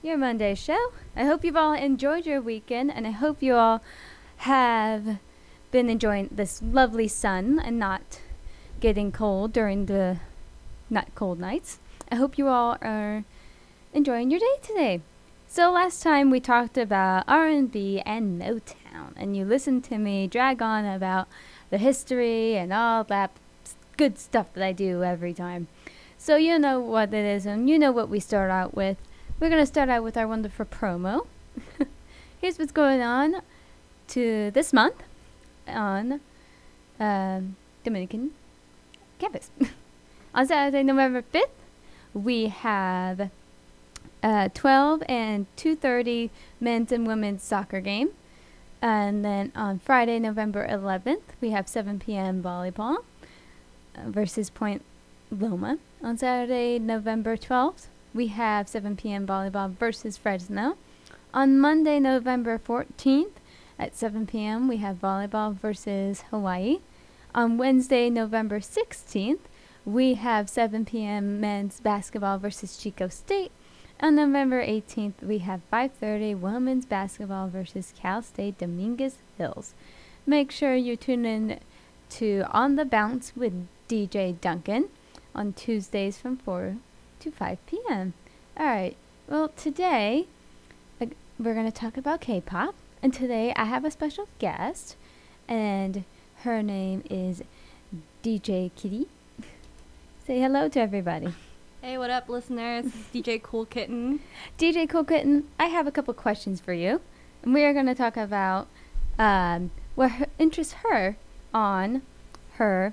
your Monday show. I hope you've all enjoyed your weekend, and I hope you all have been enjoying this lovely sun and not getting cold during the not cold nights. I hope you all are enjoying your day today. So last time we talked about R&B and Motown, and you listened to me drag on about the history and all that good stuff that I do every time. So you know what it is, and you know what we start out with. We're going to start out with our wonderful promo. Here's what's going on to this month on Dominican campus. On Saturday, November 5th, we have 12 and 2:30 men's and women's soccer game. And then on Friday, November 11th, we have 7 p.m. volleyball versus Point Loma. On Saturday, November 12th, we have 7 p.m. volleyball versus Fresno. On Monday, November 14th, at 7 p.m., we have volleyball versus Hawaii. On Wednesday, November 16th, we have 7 p.m. men's basketball versus Chico State. On November 18th, we have 5:30 women's basketball versus Cal State Dominguez Hills. Make sure you tune in to On the Bounce with DJ Duncan on Tuesdays from 4 to 5 p.m. All right. Well, today we're going to talk about K-pop, and today I have a special guest, and her name is DJ Kitty. Say hello to everybody. Hey, what up, listeners? This is DJ Cool Kitten. DJ Cool Kitten, I have a couple questions for you. And we are going to talk about what interests her on her,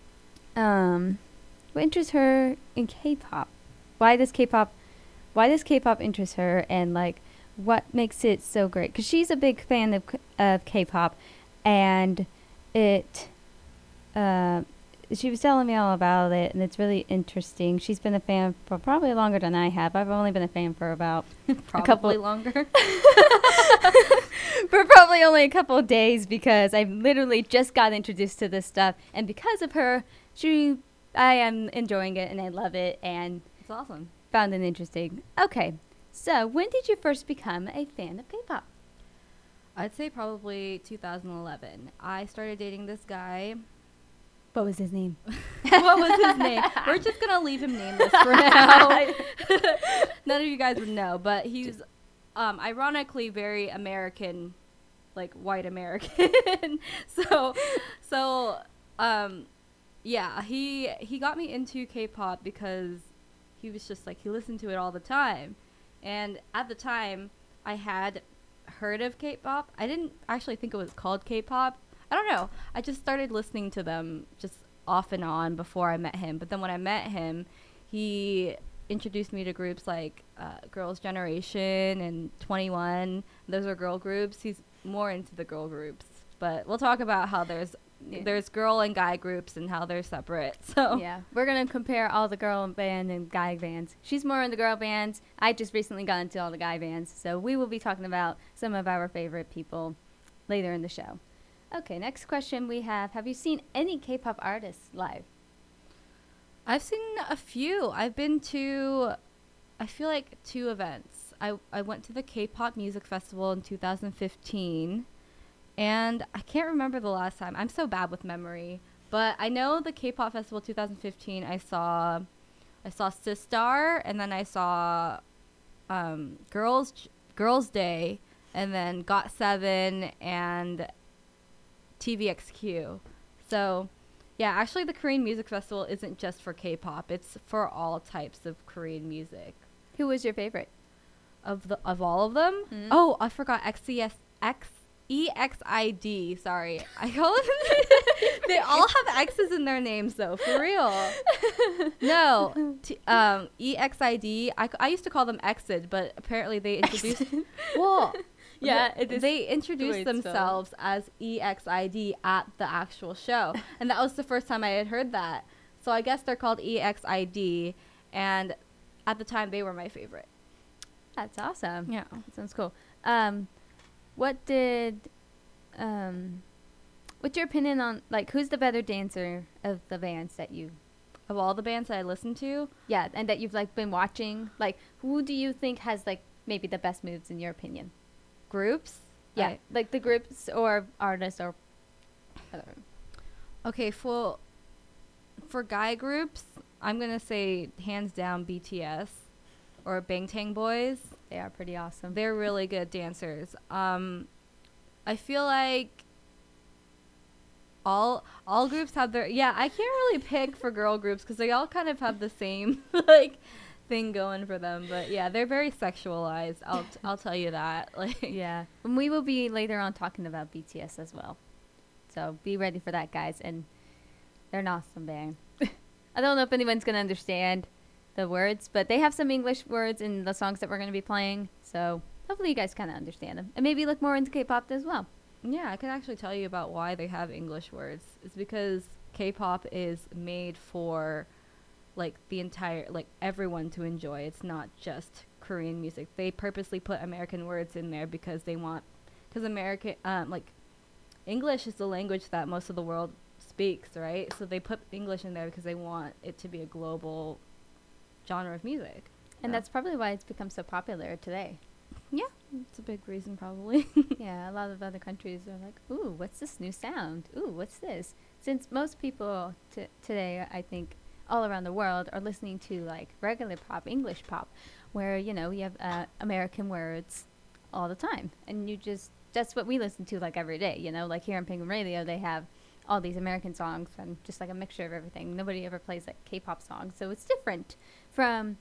what interests her in K-pop. Why does K-pop interest her, and like what makes it so great? Because she's a big fan of K-pop, and she was telling me all about it, and it's really interesting. She's been a fan for probably longer than I have. I've only been a fan for about Probably longer. for probably only a couple of days, because I literally just got introduced to this stuff, and because of her, I am enjoying it, and I love it, and It's awesome. found it interesting. Okay, so when did you first become a fan of K-pop? I'd say probably 2011. I started dating this guy. What was his name? What was his name? We're just going to leave him nameless for now. None of you guys would know, but he's ironically very American, like white American. Yeah, he got me into K-pop because he was just like, he listened to it all the time. And at the time, I had heard of K-pop. I didn't actually think it was called K-pop. I don't know. I just started listening to them just off and on before I met him. But then when I met him, he introduced me to groups like Girls' Generation and 21. Those are girl groups. He's more into the girl groups. But we'll talk about how there's girl and guy groups and how they're separate. So Yeah, we're going to compare all the girl band and guy bands. She's more in the girl bands. I just recently got into all the guy bands. So we will be talking about some of our favorite people later in the show. Okay, next question we have you seen any K-pop artists live? I've seen a few. I've been to, I feel like 2 events. I went to the K-pop Music Festival in 2015, and I can't remember the last time. I'm so bad with memory, but I know the K-pop Festival 2015. I saw Sistar, and then I saw Girls Day, and then GOT7 and TVXQ. So, yeah, actually the Korean Music Festival isn't just for K-pop. It's for all types of Korean music. Who was your favorite? Of all of them? Mm-hmm. Oh, I forgot EXID. Sorry. I call them they all have X's in their names though, for real. No. EXID. I used to call them Exid, but apparently they introduced well, Yeah, they introduced themselves as EXID at the actual show. And that was the first time I had heard that. So I guess they're called EXID, and at the time they were my favorite. That's awesome. Yeah. That sounds cool. What's your opinion on, like, who's the better dancer of the bands that you Of all the bands that I listen to, Yeah, and that you've like been watching, like who do you think has like maybe the best moves in your opinion? Groups? Yeah, I- like the groups or artists or. I don't know. okay, for guy groups, I'm gonna say hands down BTS or Bangtan Boys. They are pretty awesome. They're really good dancers. I feel like all groups have their I can't really pick for girl groups because they all kind of have the same like thing going for them. But yeah, they're very sexualized. I'll tell you that. Like Yeah, and we will be later on talking about BTS as well. So be ready for that, guys. And they're an awesome band. I don't know if anyone's gonna understand the words, but they have some English words in the songs that we're gonna be playing. So hopefully you guys kind of understand them and maybe look more into K-pop as well. yeah, I can actually tell you about why they have English words. It's because K-pop is made for like the entire like everyone to enjoy. It's not just Korean music. They purposely put American words in there because they want because American like English is the language that most of the world speaks, right? So they put English in there because they want it to be a global genre of music. And So, that's probably why it's become so popular today. yeah, it's a big reason probably. Yeah, a lot of other countries are like, ooh, what's this new sound? Ooh, what's this? Since most people today, I think, all around the world are listening to like regular pop, English pop, where, you know, you have American words all the time. And that's what we listen to like every day, you know, like here on Penguin Radio, they have all these American songs and just like a mixture of everything. Nobody ever plays like K-pop songs. So it's different from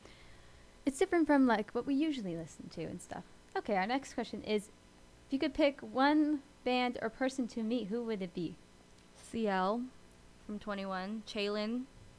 like what we usually listen to and stuff. Okay, our next question is, if you could pick one band or person to meet, who would it be? CL from 21, Chaylin.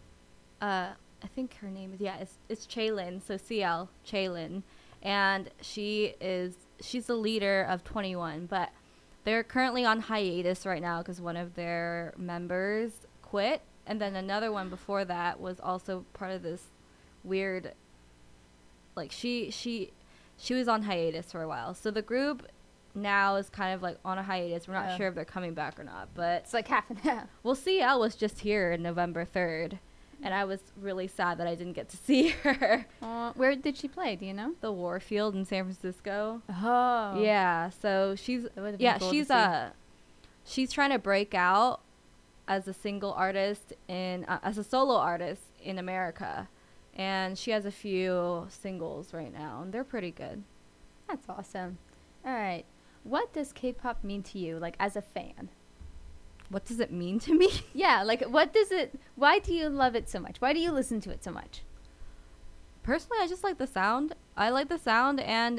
I think her name is it's Chaylin. So CL Chaylin, and she's the leader of 21, but they're currently on hiatus right now because one of their members quit, and then another one before that was also part of this weird. Like she was on hiatus for a while, so the group now is kind of like on a hiatus. We're not Oh. sure if they're coming back or not, but It's like half and half. well, CL was just here in November 3rd, and I was really sad that I didn't get to see her. Where did she play? Do you know? The Warfield in San Francisco. Oh. Yeah, so she's That would've been cool to she's trying to break out as a single artist as a solo artist in America, and she has a few singles right now, and they're pretty good. That's awesome. All right. What does K-pop mean to you, like as a fan? What does it mean to me? Yeah, like why do you love it so much? Why do you listen to it so much? Personally, I just like the sound. I like the sound, and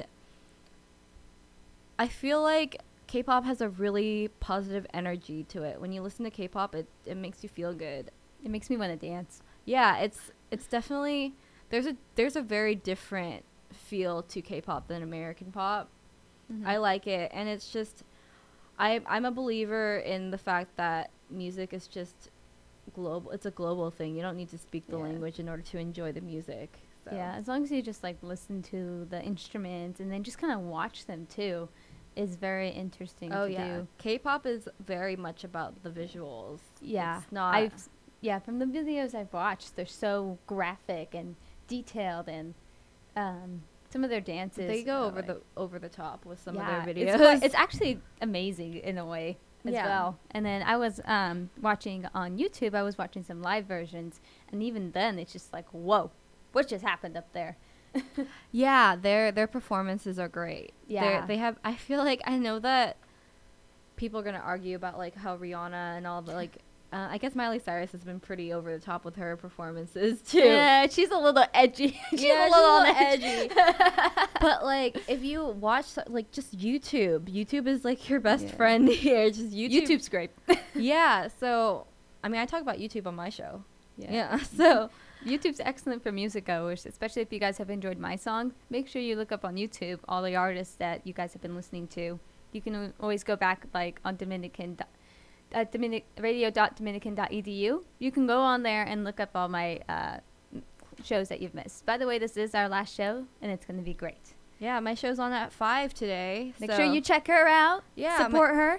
I feel like K-pop has a really positive energy to it. When you listen to K-pop, it makes you feel good. It makes me want to dance. Yeah, it's definitely there's a very different feel to K-pop than American pop. Mhm. I like it, and it's just I'm a believer in the fact that music is just global. It's a global thing. You don't need to speak the Yeah. language in order to enjoy the music. So. Yeah, as long as you just like listen to the instruments and then just kind of watch them too, is very interesting Oh to yeah, do. K-pop is very much about the visuals. Yeah, It's not. from the videos I've watched, they're so graphic and detailed, and some of their dances. They go are, like, over the top with some yeah, of their videos. It's actually amazing in a way as Yeah. well. And then I was watching on YouTube. I was watching some live versions, and even then, it's just like, whoa, what just happened up there? Yeah, their performances are great. Yeah. They have. I feel like I know that people are gonna argue about like how Rihanna and all the like. I guess Miley Cyrus has been pretty over the top with her performances too. Yeah, she's a little edgy. she's Yeah, a little on edgy. But like, if you watch like just YouTube is like your best Yeah. friend here. Just YouTube. YouTube's great. Yeah. So, I mean, I talk about YouTube on my show. Yeah. So. YouTube's excellent for music goers, especially if you guys have enjoyed my song. Make sure you look up on YouTube all the artists that you guys have been listening to. You can always go back like on radio.dominican.edu. You can go on there and look up all my shows that you've missed. By the way, this is our last show, and it's going to be great. Yeah, my show's on at 5 today. Make so sure you check her out. Yeah, Support her.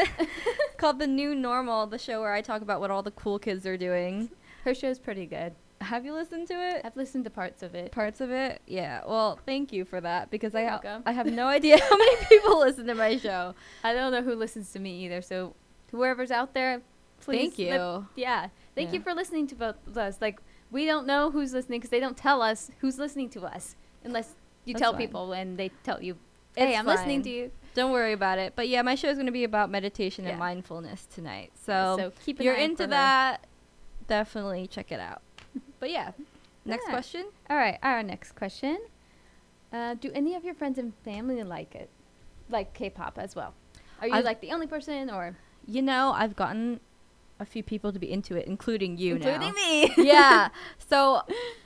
called The New Normal, the show where I talk about what all the cool kids are doing. Her show's pretty good. Have you listened to it? I've listened to parts of it. Parts of it? Yeah. Well, thank you for that because You're welcome. I have no idea how many people listen to my show. I don't know who listens to me either. So whoever's out there, please. Thank you. Thank you Yeah. for listening to both of us. Like, we don't know who's listening because they don't tell us who's listening to us unless you That's tell fine. people and they tell you, hey, It's I'm listening fine. to you. Don't worry about it. But yeah, my show is going to be about meditation Yeah. and mindfulness tonight. So, keep if an you're eye into for her. that, definitely check it out. But yeah, next Yeah. question. All right, our next question. Do any of your friends and family like it? Like K-pop as well? Are you I've- like the only person or You know, I've gotten a few people to be into it, including you including now. me? Yeah. So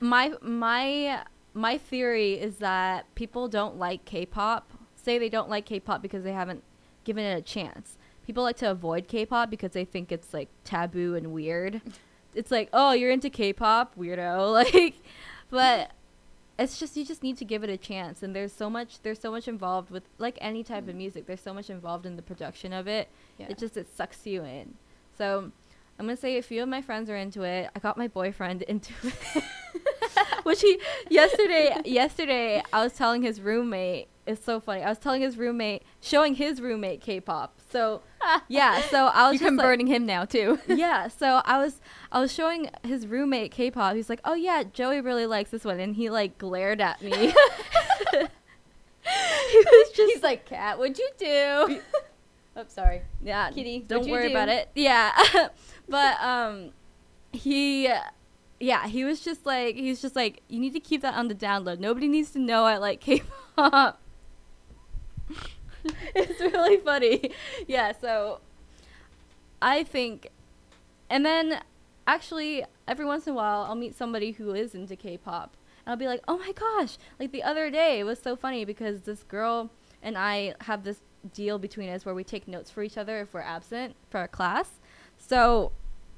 my theory is that people don't like K-pop. Say they don't like K-pop because they haven't given it a chance. People like to avoid K-pop because they think it's like taboo and weird. It's like, oh, you're into K-pop, weirdo. Like, but it's just, you just need to give it a chance. And there's so much involved with, like, any type of music. There's so much involved in the production of it. Yeah. It sucks you in. So I'm gonna say a few of my friends are into it. I got my boyfriend into it. Which yesterday I was telling his roommate, it's so funny. I was telling his roommate, showing his roommate K-pop. So yeah, so I was You're just converting him now too. yeah, so I was showing his roommate K-pop. He's like, "Oh yeah, Joey really likes this one," and he like glared at me. He was just He's like, Kat, what'd you do? Oh, sorry. yeah, Kitty, don't what'd you worry do? about it. Yeah, but he was just like, you need to keep that on the download. Nobody needs to know I like K-pop. It's really funny. Yeah, so I think, and then actually every once in a while I'll meet somebody who is into K-pop and I'll be like, oh my gosh, like the other day it was so funny because this girl and I have this deal between us where we take notes for each other if we're absent for our class. So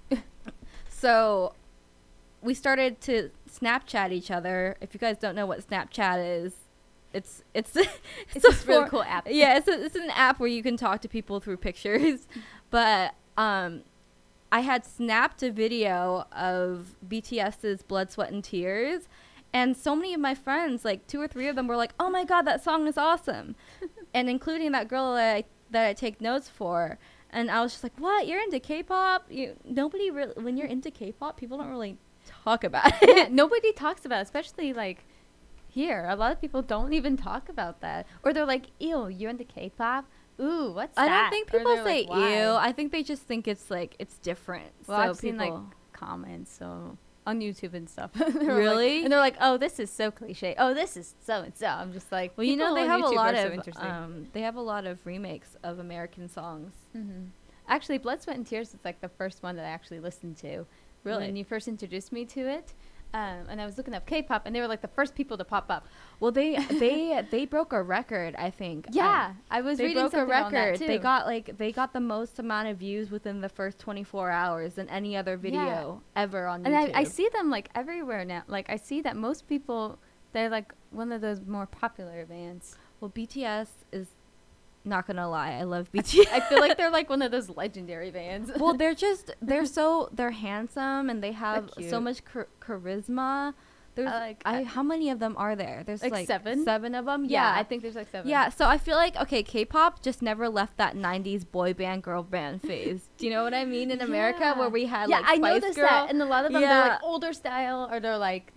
we started to Snapchat each other. If you guys don't know what Snapchat is, it's It's this really cool app. yeah, it's an app where you can talk to people through pictures. But I had snapped a video of BTS's Blood, Sweat, and Tears, and so many of my friends, like 2 or 3 of them, were like, "Oh my God, that song is awesome," and including that girl that I take notes for. And I was just like, "What? You're into K-pop? Nobody really. When you're into K-pop, people don't really talk about it." Yeah, nobody talks about it, especially like here. A lot of people don't even talk about that. Or they're like, ew, you're into K-pop? Ooh, what's that? I don't think Or people they're say like, "Why?" ew. I think they just think it's like it's different. Well, so I've seen like comments so on YouTube and stuff. They're like- Really? and they're like, oh, this is so cliche. Oh, this is so and so. I'm just like, well, you know, people they on have a YouTube lot are so of interesting. they have a lot of remakes of American songs. Actually, Blood, Sweat, and Tears is like the first one that I actually listened to. Really? When you first introduced me to it. And I was looking up K-pop, and they were like the first people to pop up. Well, they broke a record, I think. Yeah, I was They reading broke a something on that record. too. They got the most amount of views within the first 24 hours than any other video ever on and YouTube. I see them like everywhere now. Like I see that most people, they're like one of those more popular bands. Well, BTS is not gonna lie, I love BTS. I feel like they're like one of those legendary bands. Well, they're handsome and they have They're so cute. much charisma. There's how many of them are there? There's Like like 7? 7 of them. yeah, I think there's like 7. Yeah, so I feel like, okay, K-pop just never left that 90s boy band, girl band phase. Do you know what I mean? In America, Yeah. where we had yeah, like I Spice noticed Girl. that, and a lot of them they're Yeah. like older style, or they're like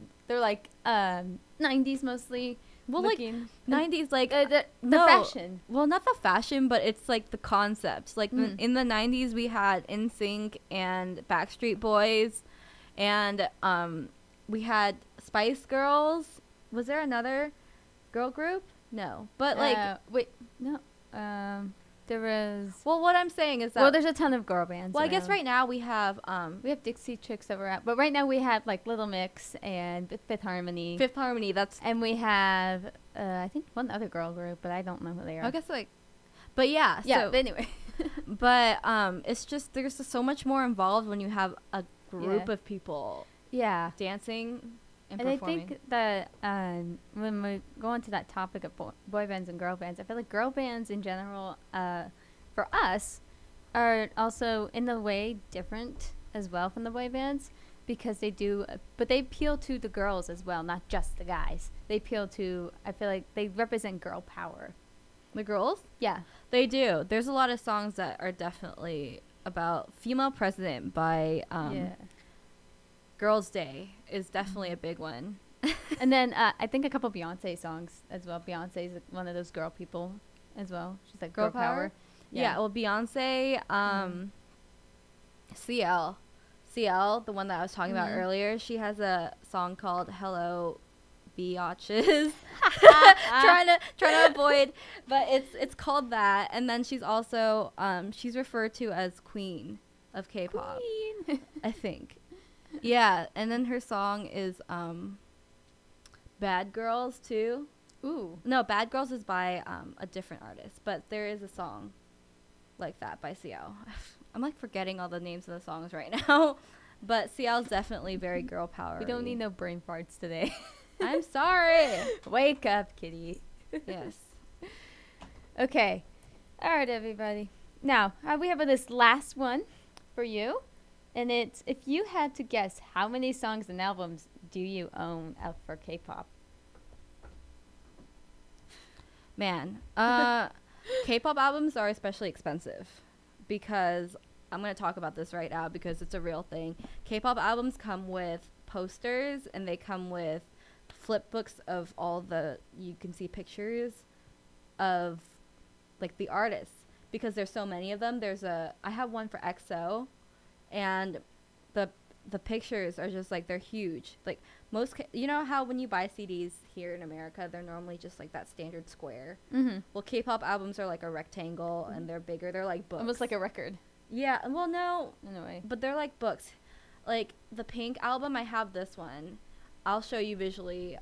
90s mostly. Well, like, looking. 90s, like, the no. fashion. Well, not the fashion, but it's like the concept. Like Mm. in the 90s, we had NSYNC and Backstreet Boys, and we had Spice Girls. Was there another girl group? No, but like, Wait, no. There was. well, what I'm saying is that. Well, there's a ton of girl bands. well, I guess around. right now we have We have Dixie Chicks that were out, but right now we have like Little Mix and Fifth Harmony, Fifth Harmony. That's and we have I think one other girl group, but I don't know who they are. I guess like, but yeah, Yeah, So, but anyway. but it's just there's just so much more involved when you have a group Yeah. of people Yeah. dancing and And I performing. think that when we go on to that topic of boy bands and girl bands, I feel like girl bands in general, for us, are also in a way different as well from the boy bands, because they do, but they appeal to the girls as well, not just the guys. They appeal to, I feel like they represent girl power. The girls? Yeah. They do. There's a lot of songs that are definitely about female president by Yeah. Girls' Day is definitely a big one. And then I think a couple Beyonce songs as well. Beyonce is one of those girl people as well. She's like girl power. Yeah. Well, Beyonce, CL, the one that I was talking about earlier, she has a song called Hello Biatches. trying to avoid, but it's called that. And then she's also she's referred to as Queen of K-pop, Queen. I think. Yeah, and then her song is Bad Girls too. Ooh. No, Bad Girls is by a different artist, but there is a song like that by CL. I'm like forgetting all the names of the songs right now, but CL is definitely very girl power. We don't need no brain farts today. I'm sorry. Wake up, kitty. Yes. Okay. All right, everybody. Now, we have this last one for you. And it's, if you had to guess, how many songs and albums do you own out for K-pop? Man, K-pop albums are especially expensive because I'm going to talk about this right now because it's a real thing. K-pop albums come with posters and they come with flip books of all the, you can see pictures of like the artists because there's so many of them. I have one for EXO and the pictures are just like, they're huge. Like you know how when you buy CDs here in America, they're normally just like that standard square. Mm-hmm. Well, K-pop albums are like a rectangle and they're bigger. They're like books. Almost like a record. Yeah. Well, no. In a way. But they're like books. Like the Pink album, I have this one. I'll show you visually.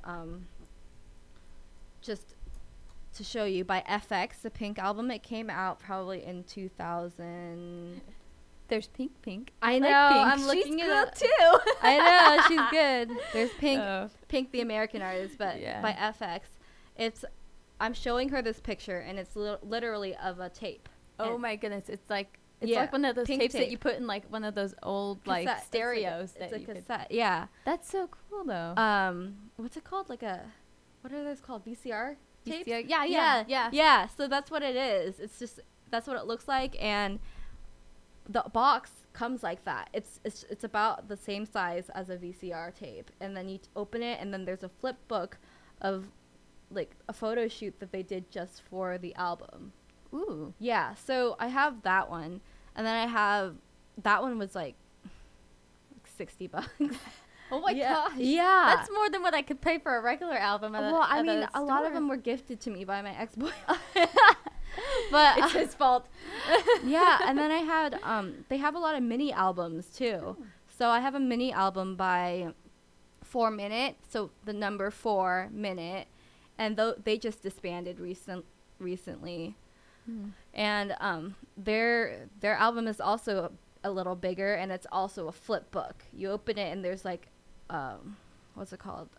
Just to show you, by FX, the Pink album. It came out probably in 2000. There's Pink. I know. Like Pink. I'm looking She's at good it too. I know. She's good. There's Pink. Oh. Pink, the American artist, but Yeah. by FX. I'm showing her this picture, and it's literally of a tape. Oh And my goodness. It's like Yeah, one of those Pink tapes that tape. you put in like one of those old like cassette. stereos. It's that a you could- cassette. Yeah. That's so cool though. What's it called? What are those called? VCR tapes? VCR? Yeah. Yeah. So that's what it is. It's just that's what it looks like, and the box comes like that. It's about the same size as a VCR tape, and then you open it, and then there's a flip book of like a photo shoot that they did just for the album. Ooh. Yeah. So I have that one, and then I have that one was like $60. Oh my Yeah. gosh. Yeah. That's more than what I could pay for a regular album. Well, I mean, a lot of store. them were gifted to me by my ex-boyfriend. But It's his fault. yeah, and then I had they have a lot of mini albums too. So I have a mini album by 4 Minute, so the number 4 Minute, and they just disbanded recently. And their album is also a little bigger, and it's also a flip book. You open it and there's like what's it called?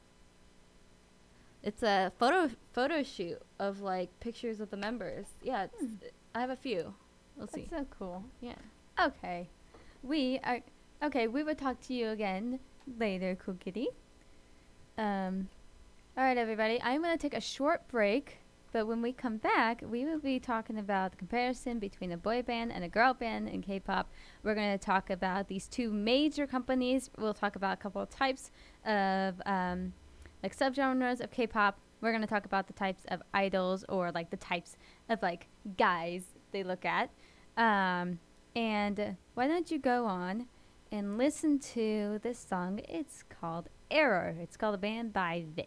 It's a photo shoot of like pictures of the members. Yeah, I have a few. We'll see. That's so cool. Yeah. Okay. We will talk to you again later, Cool Kitty. All right, everybody. I'm going to take a short break, but when we come back, we will be talking about the comparison between a boy band and a girl band in K-pop. We're going to talk about these two major companies. We'll talk about a couple of types of like subgenres of K-pop. We're going to talk about the types of idols or like the types of like guys they look at. And why don't you go on and listen to this song? It's called Error. It's called A Band by Vix.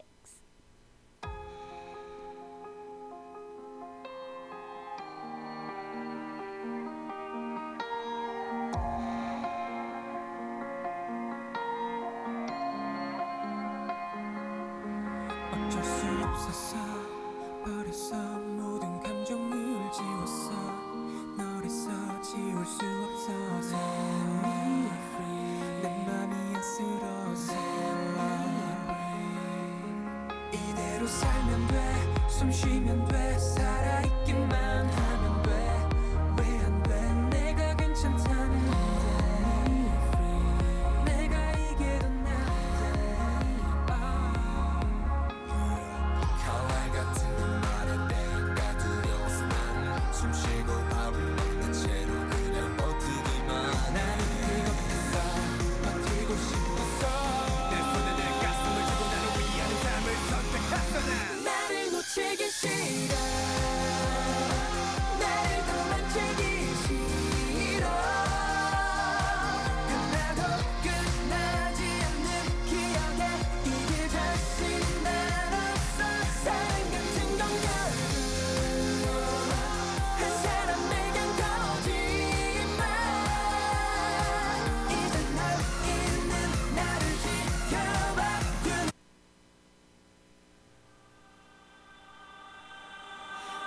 어쩔 수 없었어 버렸어 모든 감정을 지웠어 너래서 지울 수 없어서 내 맘이 안쓰러워서 이대로 살면 돼숨 쉬면 돼 살아있기만 하면 돼 왜 안 돼 내가 괜찮다는데 내가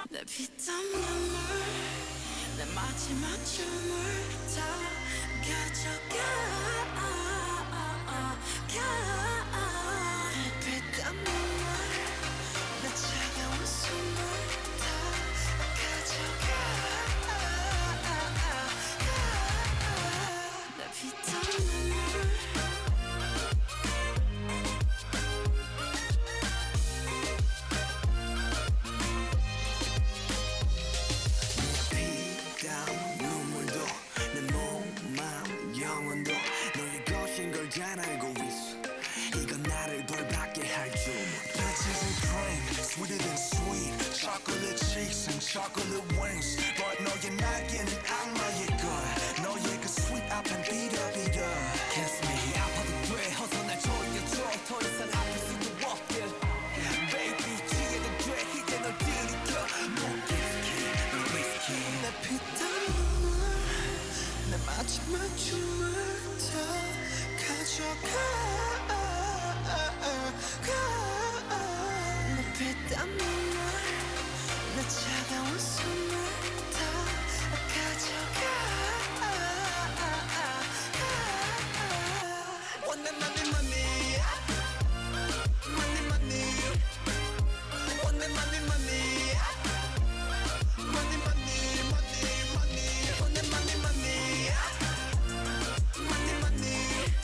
내 피땀 눈물 내 마지막 춤을 다 가져가 내 피땀 눈물 내 차가운 숨을 다 가져가 내 피땀 눈물 눈물도 내 몸, 마음, 영혼도 너의 것인 걸 잘 알고 있어 이건 나를 벌받게 할 줄 Bitches and cream, sweeter than sweet Chocolate cheeks and chocolate wings But 너의 날개는 악마의 걸 너의 그 sweet 앞엔 비려비려 Kiss me 아파도 돼 어서 날 조여줘 더 이상 아플 수도 없게 Baby 취해도 돼 이제 널 들이켜 못 whiskey, 너 whiskey 내 피땀 내 마지막 춤을 다 가져가 내 피땀 눈물 내 차가운 숨을 다 가져가 Want that money money money money Want that money money money money money money Want that money money money money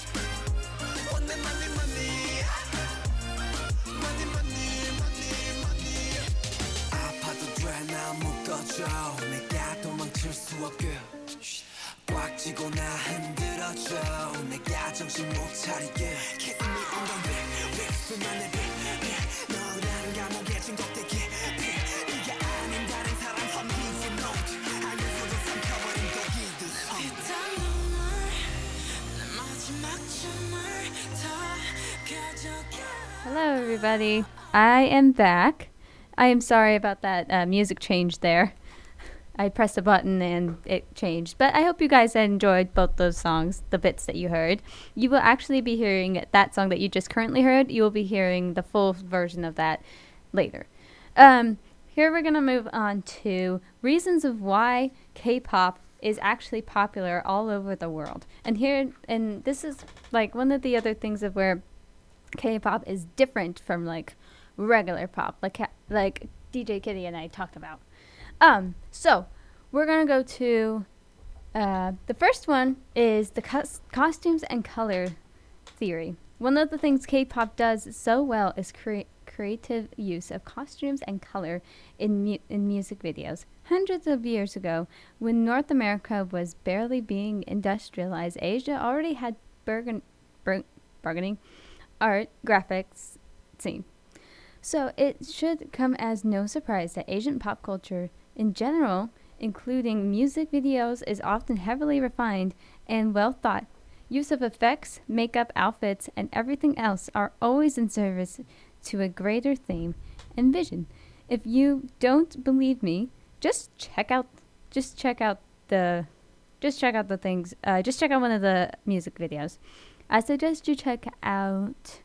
Want that money money money money money money 아파도 돼 나 묶어줘 내가 도망칠 수 없게 꽉 쥐고 나 흔들어줘 내가 정신 못 차리게 Kiss me on the back 수만의 빛 너라는 감옥에 중독되게 네가 아닌 다른 사람 선비지 note 알면서도 삼켜버린 독이듯 피땀 눈물 내 마지막 춤을 다 가져가 Hello, everybody. I am back. I am sorry about that music change there. I pressed a button and it changed. But I hope you guys enjoyed both those songs, the bits that you heard. You will actually be hearing that song that you just currently heard. You will be hearing the full version of that later. Here we're going to move on to reasons of why K-pop is actually popular all over the world. And this is like one of the other things of where K-pop is different from like regular pop, like DJ Kitty and I talked about. So we're gonna go to the first one is the costumes and color theory. One of the things K-pop does so well is creative use of costumes and color in music videos. Hundreds of years ago, when North America was barely being industrialized, Asia already had bargaining art graphics scene. So it should come as no surprise that Asian pop culture in general, including music videos, is often heavily refined and well thought. Use of effects, makeup, outfits, and everything else are always in service to a greater theme and vision. If you don't believe me, just check out one of the music videos. I suggest you check out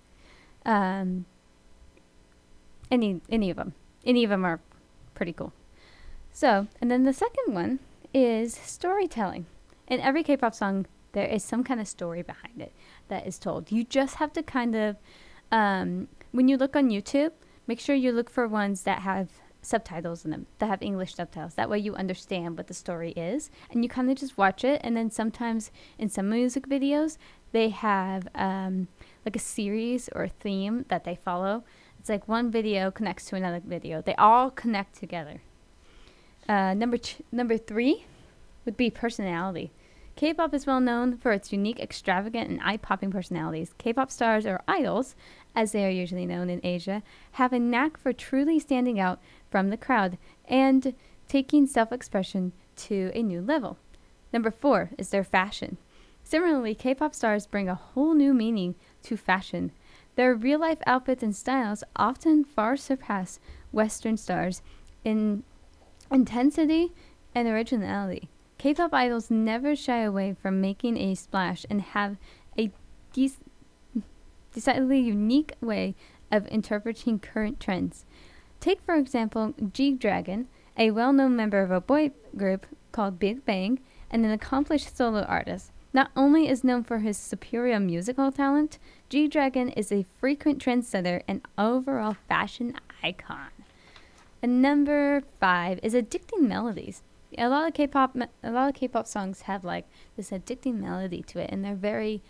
any of them. Any of them are pretty cool. So, and then the second one is storytelling. In every K-pop song, there is some kind of story behind it that is told. You just have to kind of, when you look on YouTube, make sure you look for ones that have subtitles in them, that have English subtitles. That way you understand what the story is. And you kind of just watch it. And then sometimes in some music videos, they have like a series or a theme that they follow. It's like one video connects to another video. They all connect together. Number 3 would be personality. K-pop is well known for its unique, extravagant, and eye-popping personalities. K-pop stars, or idols, as they are usually known in Asia, have a knack for truly standing out from the crowd and taking self-expression to a new level. Number 4 is their fashion. Similarly, K-pop stars bring a whole new meaning to fashion. Their real-life outfits and styles often far surpass Western stars in intensity and originality. K-pop idols never shy away from making a splash and have a decidedly unique way of interpreting current trends. Take, for example, G-Dragon, a well-known member of a boy group called Big Bang, and an accomplished solo artist. Not only is known for his superior musical talent, G-Dragon is a frequent trendsetter and overall fashion icon. And number 5 is addicting melodies. A lot of K-pop songs have like this addicting melody to it, and they're very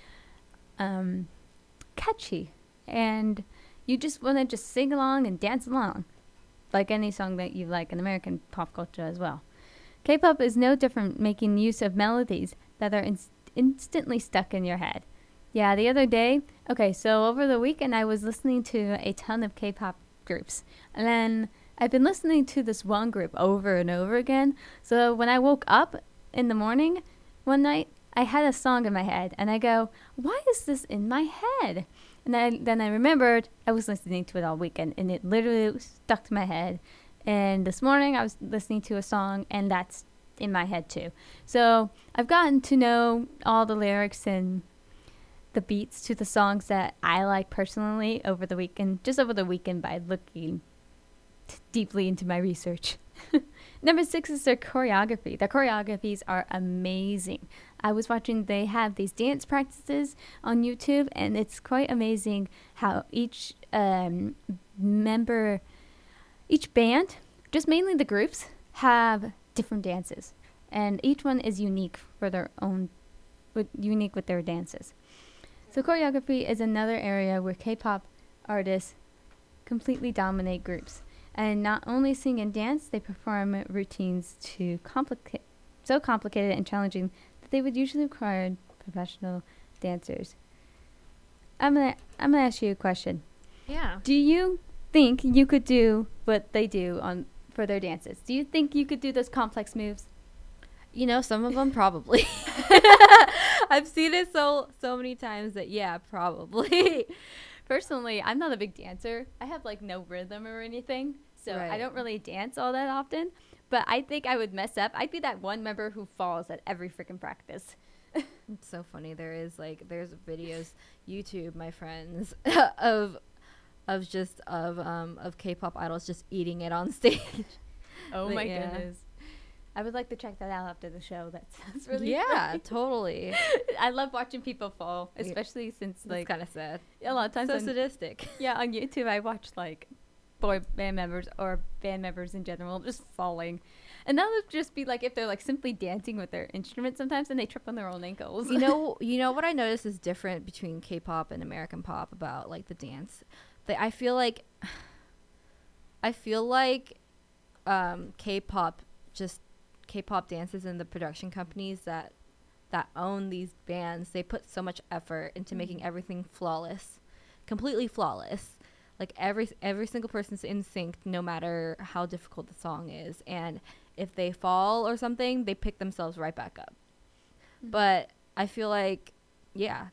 catchy, and you just want to just sing along and dance along, like any song that you like in American pop culture as well. K-pop is no different, making use of melodies that are instantly stuck in your head. Yeah, the other day, so over the weekend I was listening to a ton of K-pop groups, and then I've been listening to this one group over and over again. So when I woke up in the morning one night, I had a song in my head, and I go, why is this in my head? And then I remembered I was listening to it all weekend, and it literally stuck to my head. And this morning I was listening to a song, and that's in my head too. So I've gotten to know all the lyrics and the beats to the songs that I like personally over the weekend by looking deeply into my research. Number 6 is their choreography. Their choreographies are amazing. I was watching, they have these dance practices on YouTube, and it's quite amazing how each member, each band, just mainly the groups, have different dances. And each one is unique for their own, unique with their dances. So choreography is another area where K-pop artists completely dominate groups. And not only sing and dance, they perform routines so complicated and challenging that they would usually require professional dancers. I'm gonna ask you a question. Yeah. Do you think you could do what they do for their dances? Do you think you could do those complex moves? You know, some of them probably. I've seen it so many times that yeah, probably. Personally, I'm not a big dancer. I have like no rhythm or anything, so I don't really dance all that often. But I think I would mess up. I'd be that one member who falls at every freaking practice. It's so funny. There's videos, YouTube, my friends, of K-pop idols just eating it on stage. Oh But my yeah. goodness. I would like to check that out after the show. That sounds really Yeah, funny. totally. I love watching people fall, Yeah. especially since It's like kind of sad. a lot of times So on, sadistic. on YouTube I watch like boy band members or band members in general just falling. And that would just be like if they're like simply dancing with their instrument sometimes and they trip on their own ankles. You know what I noticed is different between K-pop and American pop about like the dance. I feel like K-pop dances and the production companies that own these bands, they put so much effort into making everything flawless, completely flawless. Like every single person's in sync, no matter how difficult the song is. And if they fall or something, they pick themselves right back up. But I feel like, yeah.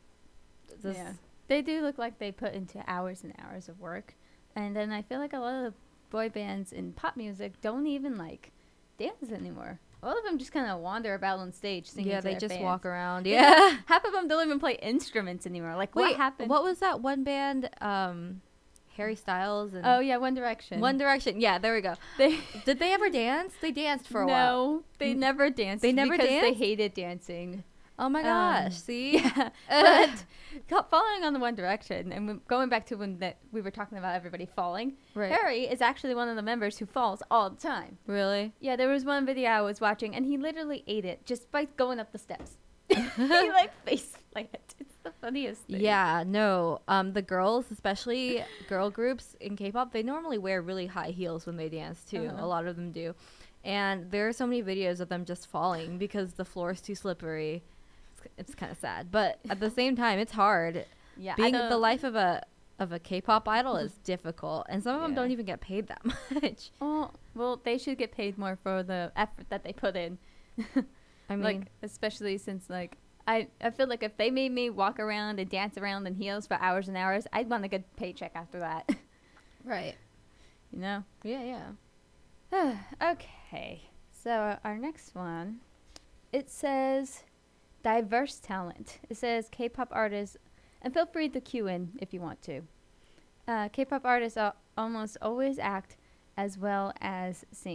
They do look like they put into hours and hours of work. And then I feel like a lot of the boy bands in pop music don't even like dance anymore. All of them just kind of wander about on stage singing. Yeah, to they their just fans. walk around. Yeah. Half of them don't even play instruments anymore. Like, Wait, what happened? what was that one band? Harry Styles and Oh, yeah, One Direction. One Direction. Yeah, there we go. Did they ever dance? They danced for a while. No, they never danced. They never because they danced? hated dancing. Oh my gosh. See? Yeah, but following on the One Direction, and going back to when we were talking about everybody falling, Right. Harry is actually one of the members who falls all the time. Really? Yeah, there was one video I was watching, and he literally ate it just by going up the steps. He like face planted. It's the funniest thing. Yeah, no. The girls, especially girl groups in K-pop, they normally wear really high heels when they dance too. Uh-huh. A lot of them do. And there are so many videos of them just falling because the floor is too slippery. It's kind of sad, but at the same time, it's hard. Yeah, Being the life of a K-pop idol is difficult, and some of them Yeah. don't even get paid that much. Oh, well, they should get paid more for the effort that they put in. I mean, Like, especially since, like, I feel like if they made me walk around and dance around in heels for hours and hours, I'd want a good paycheck after that. right? You know? Yeah, yeah. Okay. So, our next one, it says diverse talent. It says K-pop artists, and feel free to cue in if you want to. K-pop artists almost always act as well as sing.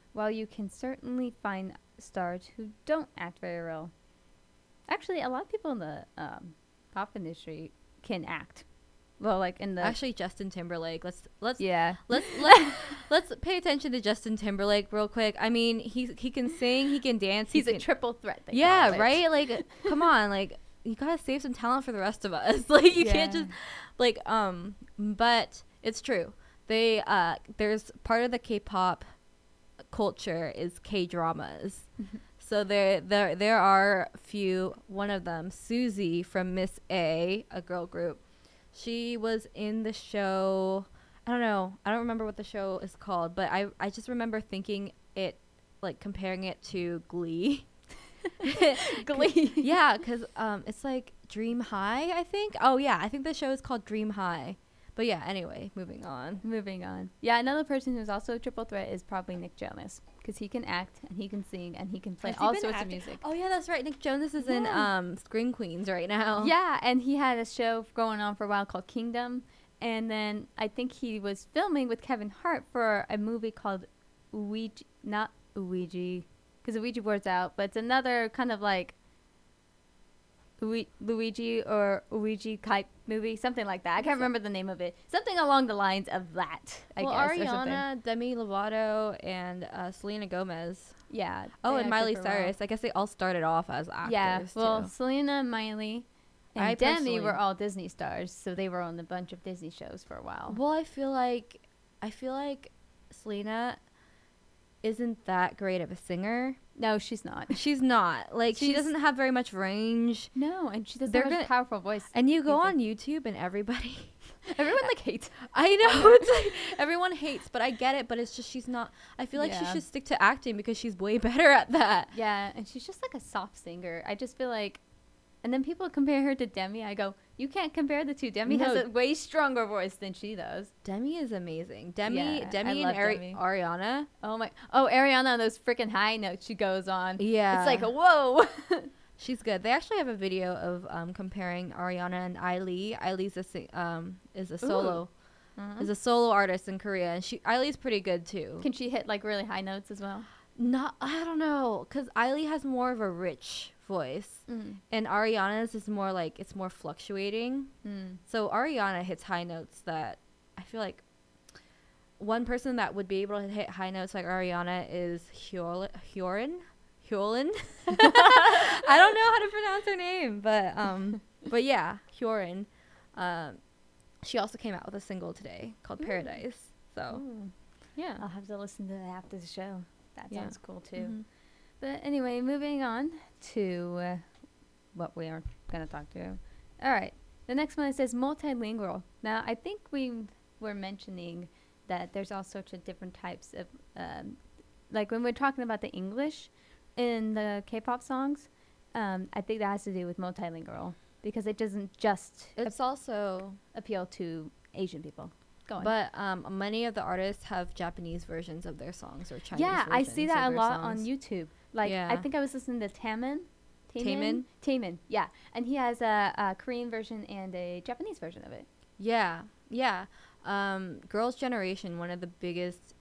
while you can certainly find stars who don't act very real. Actually, a lot of people in the pop industry can act. Well, like in the Actually, Justin Timberlake. Let's yeah. let's pay attention to Justin Timberlake real quick. I mean, he can sing, he can dance. He's he a can, triple threat. They yeah, call it. right. Like, come on, like you gotta save some talent for the rest of us. Like, you can't Yeah. just like But it's true. They there's part of the K-pop culture is K-dramas. So there are few. One of them, Suzy from Miss A girl group. She was in the show. I don't know. I don't remember what the show is called, but I just remember thinking it, like comparing it to Glee. Glee. Yeah, because it's like Dream High, I think. Oh yeah, I think the show is called Dream High. But yeah, anyway, moving on. Moving on. Yeah, another person who's also a triple threat is probably Nick Jonas, because he can act and he can sing and he can play Has he all been sorts of acting? music. Oh yeah, that's right. Nick Jonas is in Yeah. Scream Queens right now. Yeah, and he had a show going on for a while called Kingdom, and then I think he was filming with Kevin Hart for a movie called Ouija, not Ouija, because Ouija board's out, but it's another kind of like Luigi or Ouija type movie, something like that. I can't remember the name of it. Something along the lines of that, I Well, guess. Or something. Ariana, Demi Lovato, and Selena Gomez. Yeah. Oh, they and acted Miley for a while. Cyrus. I guess they all started off as actors. Yeah, well, too. Selena, Miley, and I Demi personally- were all Disney stars, so they were on a bunch of Disney shows for a while. Well, I feel like Selena isn't that great of a singer. No, she's not. She's not. Like, she She's- doesn't have very much range. No, and she doesn't They're have gonna- a powerful voice. And you go either. on YouTube and everybody Everyone like hates. I know it's like everyone hates, but I get it, but it's just she's not. I feel like she Yeah. should stick to acting because she's way better at that. Yeah, and she's just like a soft singer. I just feel like, and then people compare her to Demi. I go, you can't compare the two. Demi has No. a way stronger voice than she does. Demi is amazing. Demi Yeah, I and love Demi. Ariana. Oh, Ariana, those freaking high notes she goes on. Yeah. It's like, whoa. She's good. They actually have a video of comparing Ariana and Ailee. Ailee's is a solo Uh-huh. is a solo artist in Korea, and Ailee's pretty good too. Can she hit like really high notes as well? Not, I don't know, cause Ailee has more of a rich voice, and Ariana's is more like it's more fluctuating. So Ariana hits high notes that I feel like one person that would be able to hit high notes like Ariana is Hyorin. I don't know how to pronounce her name, but yeah, Hyorin. She also came out with a single today called Paradise. So yeah. I'll have to listen to that after the show. That Yeah. sounds cool too. Mhm. But anyway, moving on to what we are going to talk to. All right. The next one, it says multilingual. Now, I think we were mentioning that there's all sorts of different types of, like when we're talking about the English in the K-pop songs, I think that has to do with multilingual because it doesn't just It's also, appeal to Asian people. Go on. but many of the artists have Japanese versions of their songs or Chinese Yeah, I see versions that of a their lot on songs. YouTube. Like, I Yeah. think I was listening to Taemin. Taemin? Yeah. And he has a Korean version and a Japanese version of it. Yeah, yeah. Girls' Generation, one of the biggest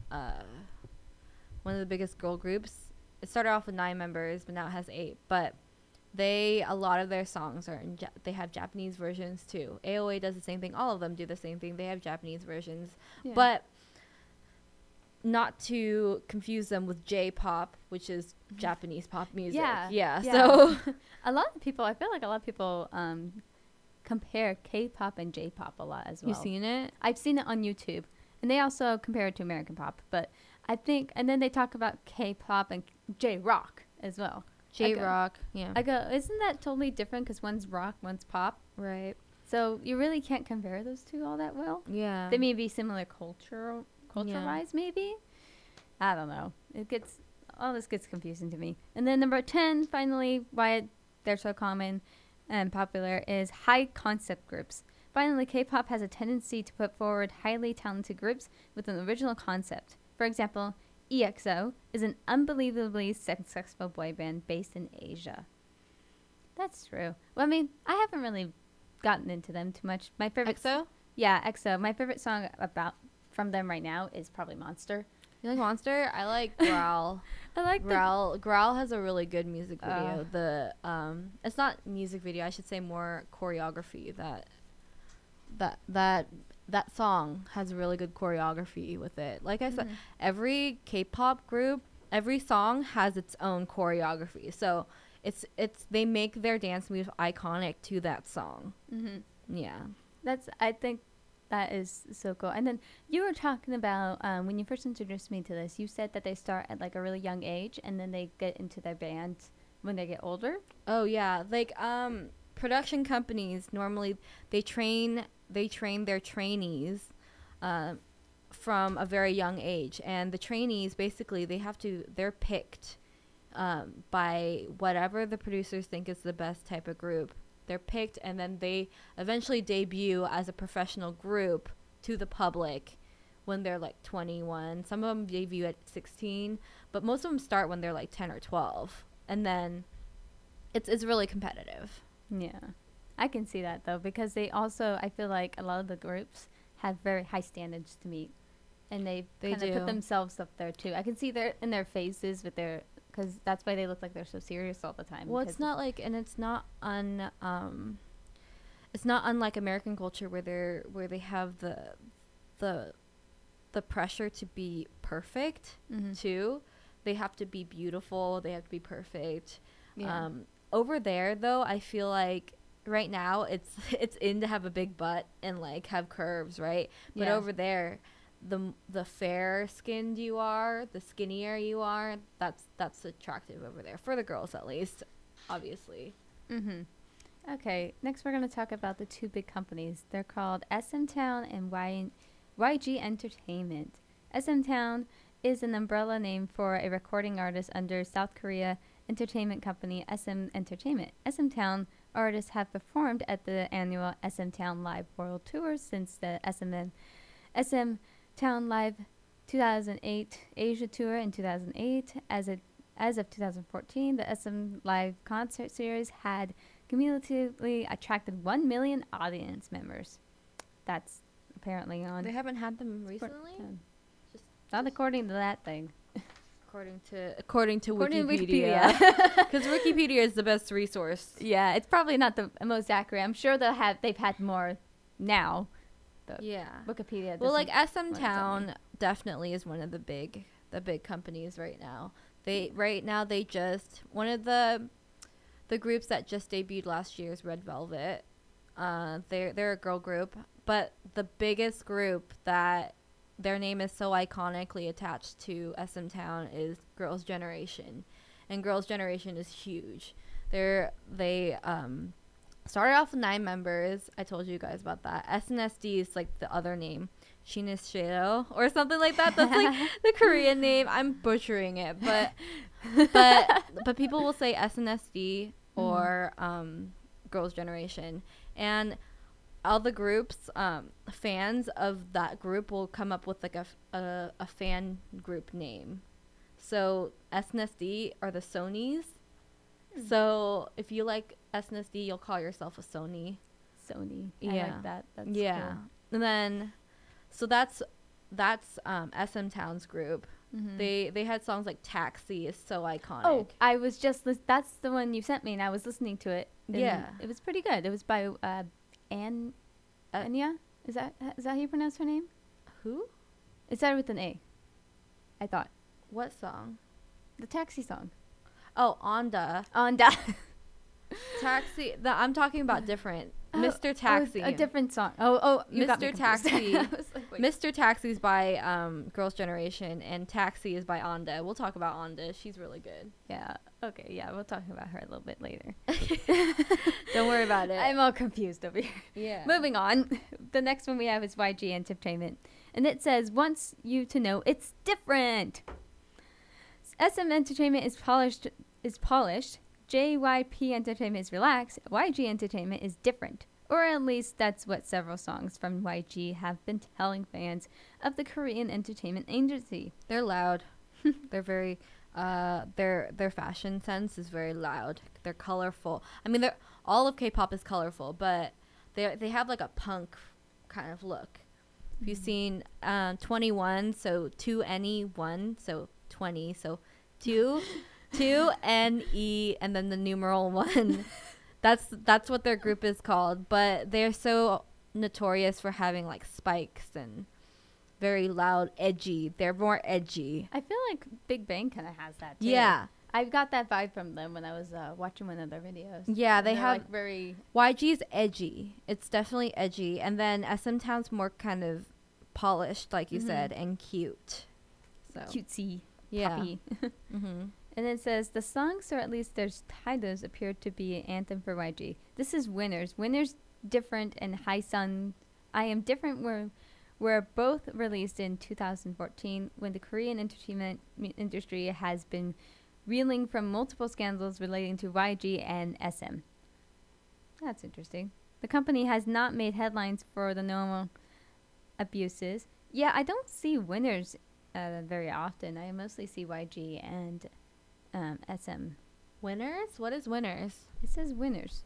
girl groups. It started off with 9 members, but now it has 8. But a lot of their songs are they have Japanese versions too. AOA does the same thing. All of them do the same thing. They have Japanese versions, Yeah. but not to confuse them with J-pop, which is Japanese pop music. Yeah. So I feel like a lot of people compare K-pop and J-pop a lot as well. you've seen it? I've seen it on YouTube. And they also compare it to American pop. But I think, and then they talk about K-pop and J-rock as well. J-rock. Yeah. I go, isn't that totally different? Because one's rock, one's pop. Right. So you really can't compare those two all that well. Yeah. They may be similar culture-wise, maybe. I don't know. All this gets confusing to me. And then number 10, finally, why they're so common and popular is high concept groups. Finally, K-pop has a tendency to put forward highly talented groups with an original concept. For example, EXO is an unbelievably successful boy band based in Asia. That's true. Well, I mean, I haven't really gotten into them too much. My favorite EXO? Yeah, EXO. My favorite song from them right now is probably Monster. You like Monster? I like Growl. I like Growl has a really good music video. Oh. The it's not music video. I should say more choreography. That song has really good choreography with it. Like I said, every K-pop group, every song has its own choreography. So it's they make their dance moves iconic to that song. Yeah. I think that is so cool. And then you were talking about when you first introduced me to this, you said that they start at like a really young age and then they get into their band when they get older. Oh yeah, like production companies normally they train their trainees from a very young age, and the trainees basically they're picked by whatever the producers think is the best type of group. They're picked, and then they eventually debut as a professional group to the public when they're like 21. Some of them debut at 16, but most of them start when they're like 10 or 12, and then it's really competitive. Yeah. I can see that though, because they also, I feel like a lot of the groups have very high standards to meet, and they kind of do. put themselves up there too. I can see in their faces with their, because that's why they look like they're so serious all the time. Well, it's not like, and it's not unlike American culture where they have the pressure to be perfect too. They have to be beautiful. They have to be perfect. Yeah. Over there though, I feel like right now it's in to have a big butt and like have curves, right? But Yeah. over there, the fair skinned you are, the skinnier you are, that's attractive over there for the girls at least, obviously. Okay, next we're going to talk about the two big companies. They're called SM Town and YG Entertainment. SM Town is an umbrella name for a recording artist under South Korea entertainment company SM Entertainment. SM Town artists have performed at the annual SM Town Live World Tour since the SM Town Live 2008 Asia Tour in 2008. As of 2014, the SM Live concert series had cumulatively attracted 1 million audience members. That's apparently on. They haven't had them recently? Not according to that thing. According to According to Wikipedia. Because Wikipedia is the best resource. Yeah, it's probably not the most accurate. I'm sure they've had more now. But Yeah. Wikipedia. Well, like doesn't SM want Town something. definitely is one of the big companies right now. They just one of the groups that just debuted last year is Red Velvet. They're a girl group, but the biggest group that their name is so iconically attached to SM Town is Girls' Generation, and Girls' Generation is huge. They started off with 9 members. I told you guys about that. SNSD is like the other name, Shinishiro or something like that. That's like the Korean name. I'm butchering it, but people will say SNSD or Girls' Generation, and all the groups, fans of that group will come up with like a fan group name. So SNSD are the Sonys. So if you like SNSD, you'll call yourself a Sony. Sony. Yeah. I like that. That's Yeah. cool. And then, so that's SM Town's group. They had songs like Taxi is so iconic. Oh, I was just that's the one you sent me, and I was listening to it. And Yeah. it was pretty good. It was by Anya. Is that how you pronounce her name? Who? It started with an A. I thought What song? the Taxi song. Oh, Onda. Onda. Taxi. I'm talking about different. Mr. Taxi. A different song. Oh, you got me Mr. confused. Taxi. I was like, wait. Mr. Taxi's by Girls' Generation, and Taxi is by Onda. We'll talk about Onda. She's really good. Yeah. Okay. Yeah, we'll talk about her a little bit later. Don't worry about it. I'm all confused over here. Yeah. Moving on. The next one we have is YG Entertainment, and it says wants you to know it's different. SM Entertainment is polished. JYP Entertainment is relaxed. YG Entertainment is different. Or at least that's what several songs from YG have been telling fans of the Korean entertainment agency. They're loud. They're very their fashion sense is very loud. They're colorful. I mean, all of K-pop is colorful, but they have like a punk kind of look. If you've seen 21, so 2NE1, so 20, so 2NE, and then the numeral 1. That's what their group is called. But they're so notorious for having like spikes and very loud, edgy. They're more edgy. I feel like Big Bang kind of has that too. Yeah. I got that vibe from them when I was watching one of their videos. Yeah, they They're, have like, very YG's edgy. It's definitely edgy. And then SM Town's more kind of polished, like you said, and cute. So cutesy, yeah. poppy. Mm-hmm. And it says the songs, or at least their titles, appear to be an anthem for YG. This is Winners. Winners Different and High Sun. I Am Different were both released in 2014 when the Korean entertainment industry has been reeling from multiple scandals relating to YG and SM. That's interesting. The company has not made headlines for the normal abuses. Yeah, I don't see Winners very often. I mostly see YG and SM. Winners? What is Winners? It says Winners.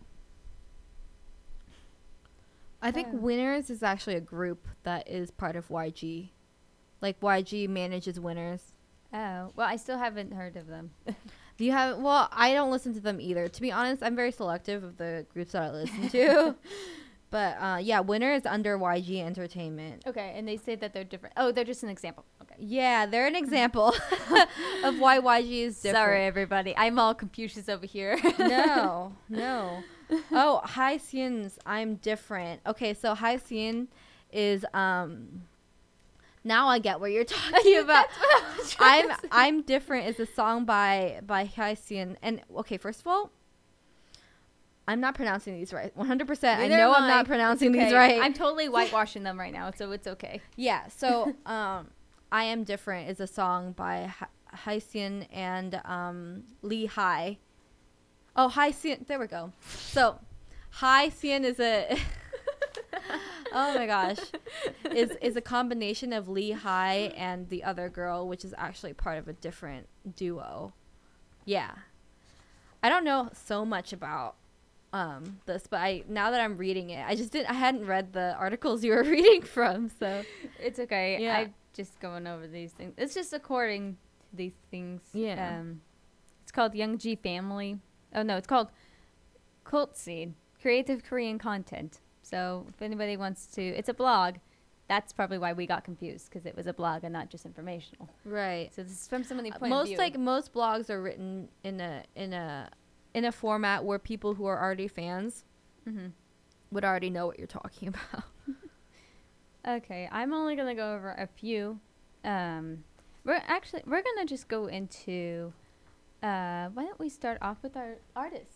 I think Winners is actually a group that is part of YG. Like YG manages Winners. Oh, well, I still haven't heard of them. Do you have? Well, I don't listen to them either. To be honest, I'm very selective of the groups that I listen to. But yeah, Winner is under YG Entertainment. Okay, and they say that they're different. Oh, they're just an example. Okay. Yeah, they're an example of why YG is different. Sorry, everybody. I'm all Confucius over here. No. Oh, Hai Xian's I'm Different. Okay, so Hai Xian is now I get what you're talking about. I'm Different is a song by Hai Xian. And okay, first of all, I'm not pronouncing these right. 100%. I know I'm not pronouncing these right. I'm totally whitewashing them right now, so it's okay. Yeah, so I Am Different is a song by Hai Xian and Lee Hai. Oh, Hai Xian. There we go. So, Hai Xian is a oh my gosh, is a combination of Lee Hai and the other girl, which is actually part of a different duo. Yeah, I don't know so much about this, but now that I'm reading it, I hadn't read the articles you were reading from, so it's okay. Yeah. I'm just going over these things. It's just according to these things. Yeah. It's called Youngji Family. Oh no, it's called Cult Seed, Creative Korean Content. So if anybody wants to, it's a blog. That's probably why we got confused, because it was a blog and not just informational. right. So this is from somebody's point of view. Most blogs are written in a format where people who are already fans would already know what you're talking about. Okay, I'm only gonna go over a few. We're gonna just go into. Why don't we start off with our artist?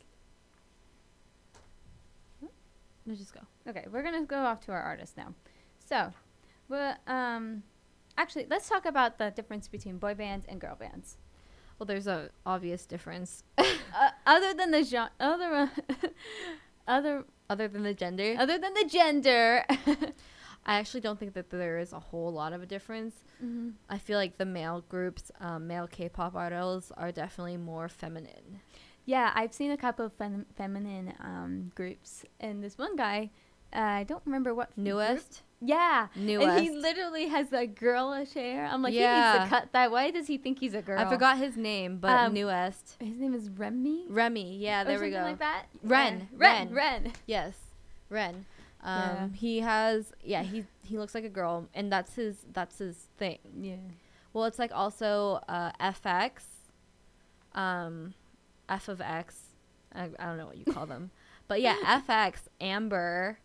Let's just go. Okay, we're gonna go off to our artist now. So, actually, let's talk about the difference between boy bands and girl bands. Well, there's a obvious difference. Other than the genre, Other than the gender, other than the gender. I actually don't think that there is a whole lot of a difference. Mm-hmm. I feel like the male groups, male K-pop idols, are definitely more feminine. Yeah, I've seen a couple of feminine groups, and this one guy, I don't remember what Newest? group. Yeah, Newest. and he literally has like girlish hair. I'm like, Yeah. he needs to cut that. Why does he think he's a girl? I forgot his name, but Newest. His name is Remy. Remy, yeah, there we something go. like that. Ren. Yeah. Ren. Yes, Ren. Yeah. He has, he looks like a girl, and that's his thing. Yeah. Well, it's like also FX, F of X. I don't know what you call them, but yeah, FX Amber.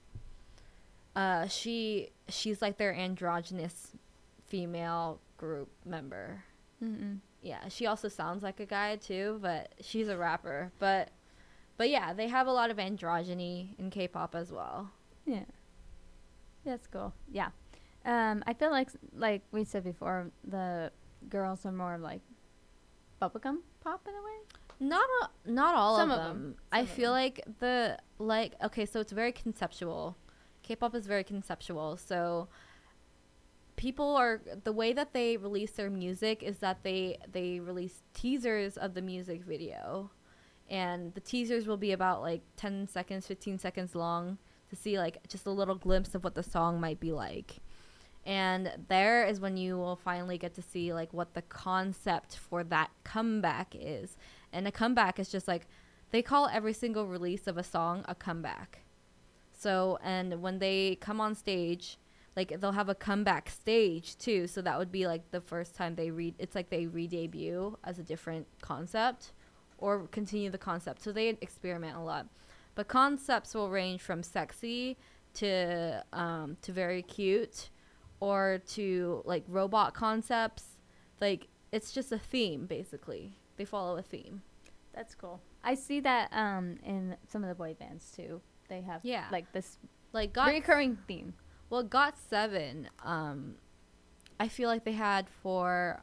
She's like their androgynous female group member. Mm-mm. Yeah, she also sounds like a guy too, but she's a rapper. But yeah, they have a lot of androgyny in K-pop as well. Yeah. That's cool. Yeah. I feel like we said before, the girls are more like bubblegum pop in a way. Not all Some of of them. them. I Some of feel like okay, so it's very conceptual. K-pop is very conceptual. So the way that they release their music is that they release teasers of the music video, and the teasers will be about like 10 seconds, 15 seconds long, to see like just a little glimpse of what the song might be like. And there is when you will finally get to see like what the concept for that comeback is. And a comeback is just like, they call every single release of a song a comeback. So, and when they come on stage, like they'll have a comeback stage too. So that would be like the first time it's like they re-debut as a different concept or continue the concept. So they experiment a lot. But concepts will range from sexy to very cute, or to like robot concepts. Like it's just a theme basically. They follow a theme. That's cool. I see that in some of the boy bands too. They have like this like recurring theme. Well, GOT7, I feel like they had for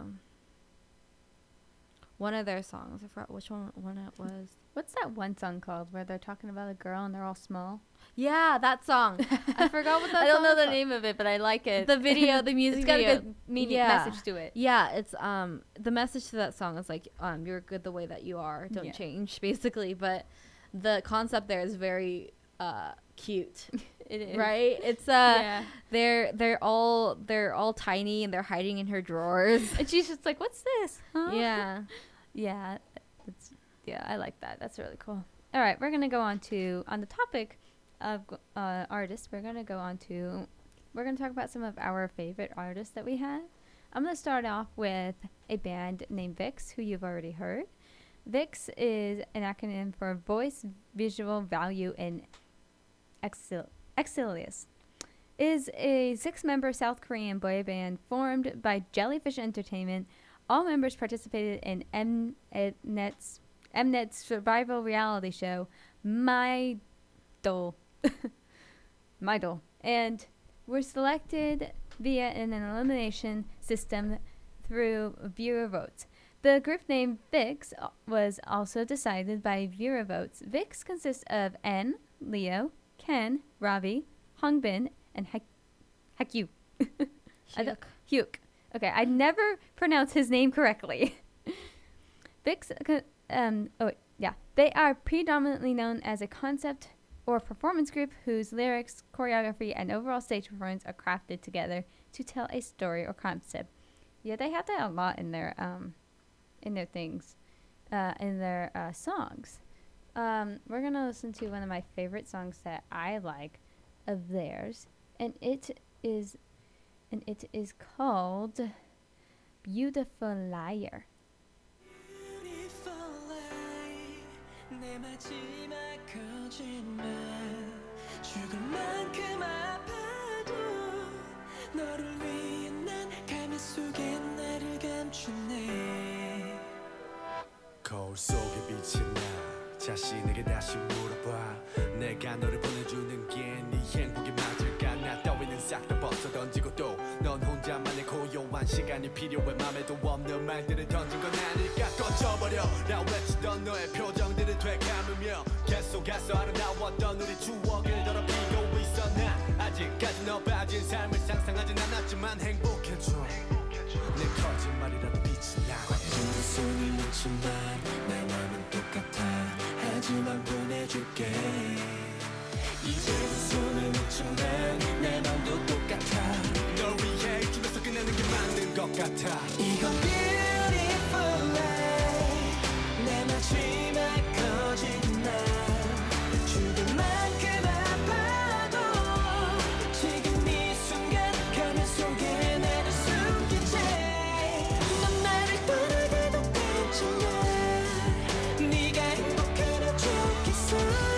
one of their songs. I forgot which one it was. What's that one song called where they're talking about a girl and they're all small? Yeah, that song. I forgot what that I don't song know is the called. name of it, but I like it. The video, the music it's got video. a good message to it. Yeah, it's the message to that song is like you're good the way that you are. Don't change, basically. But the concept there is very cute. It is. Right? It's they're all tiny and they're hiding in her drawers. And she's just like, "What's this?" Huh? Yeah. Yeah. I like that. That's really cool. All right, we're gonna go on the topic of artists. We're gonna talk about some of our favorite artists that we have. I'm gonna start off with a band named VIX, who you've already heard. VIX is an acronym for Voice, Visual, Value, and Exilius. Is a 6-member South Korean boy band formed by Jellyfish Entertainment. All members participated in Mnet's survival reality show, My Idol, and were selected via an elimination system through viewer votes. The group name VIX was also decided by viewer votes. VIX consists of N, Leo, Ken, Ravi, Hongbin, and Hyuk. Hyuk. Okay, I never pronounce his name correctly. VIX, they are predominantly known as a concept or performance group whose lyrics, choreography, and overall stage performance are crafted together to tell a story or concept. Yeah, they have that a lot in their things, in their songs. We're gonna listen to one of my favorite songs that I like of theirs, and it is called Beautiful Liar. 내 마지막 거짓말 죽을 만큼 아파도 너를 위해 난 가면 속에 나를 감추네 거울 속에 비친 나 자신에게 다시 물어봐 내가 너를 보내주는 게 네 행복이 맞을까 나 따위는 싹 다 벗어 던지고 또 넌 혼자만의 고요한 시간이 필요해 맘에도 없는 말들을 던진 건 아닐까 꺼져버려 나 외치던 너의 표정들을 되감으며 계속해서 아름다웠던 우리 추억을 더럽히고 있어 나 아직까지 너 빠진 삶을 상상하진 않았지만 행복해져 내 거짓말이라도 빛이 나 두 손을 놓지만 내 맘은 똑같아 하지만 보내줄게 이제 두 손을 놓지만 내 맘도 똑같아 널 위해 이쯤에서 끝내는 게 맞는 것 같아 이건 beautiful life 내 마지막 거짓말 죽을 만큼 아파도 지금 이 순간 가면 속에 나를 숨기지 넌 나를 떠나가도 괜찮아 네가 행복하면 좋겠어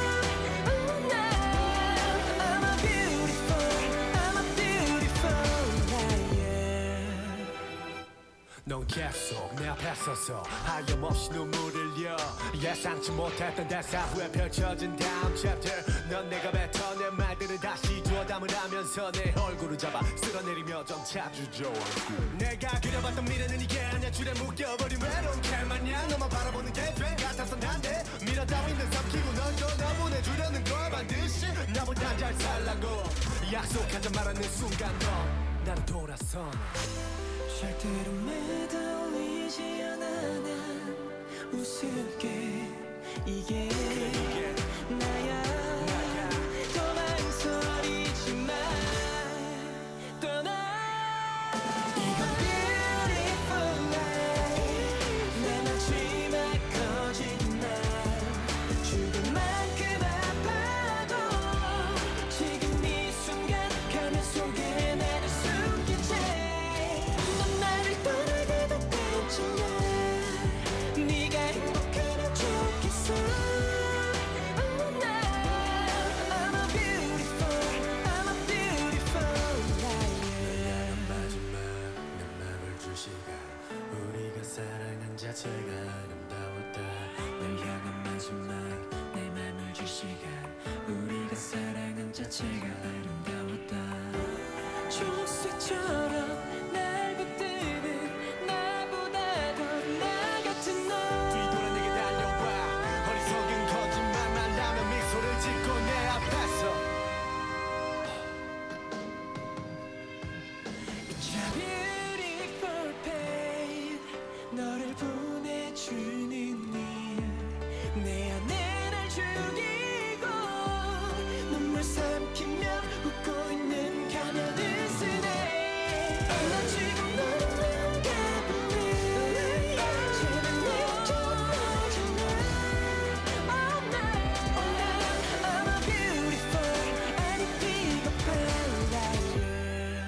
넌 계속 내 앞에 서서 하염없이 눈물을 흘려 예상치 못했던 대사 후에 펼쳐진 다음 챕터 넌 내가 뱉어 내 말들을 다시 주워담을 하면서 내 얼굴을 잡아 쓸어내리며 점차 주저앉고 내가 그려봤던 미래는 이게 아니야 줄에 묶여버린 외로운 캘마냥 너만 바라보는 게 죄 같아서 난데 미련 따윈는 삼키고 널 떠나보내주려는 걸 반드시 나보다 잘 살라고 약속하자 말하는 순간 너 나를 돌아서 절대로 매달리지 않아 난 우습게 이게 나야 더 망설이지 마 사랑은 자체가 아름다웠다 널 향한 마지막 내 맘을 줄 시간 우리가 사랑은 자체가 아름다웠다 초록색처럼 날 붙드는 나보다 더 나 같은 너 뒤돌아 내게 달려와 어리석은 거짓말만 하며 미소를 짓고 내 앞에서 It's a beautiful pain 너를 보내주는 일내 안에 날 죽이고 눈물 삼키며 웃고 있는 가면을 쓰네 난 지금 너를 가보네 제발 내좀 봐주네 Oh no I'm a beautiful 아니 비겁한 liar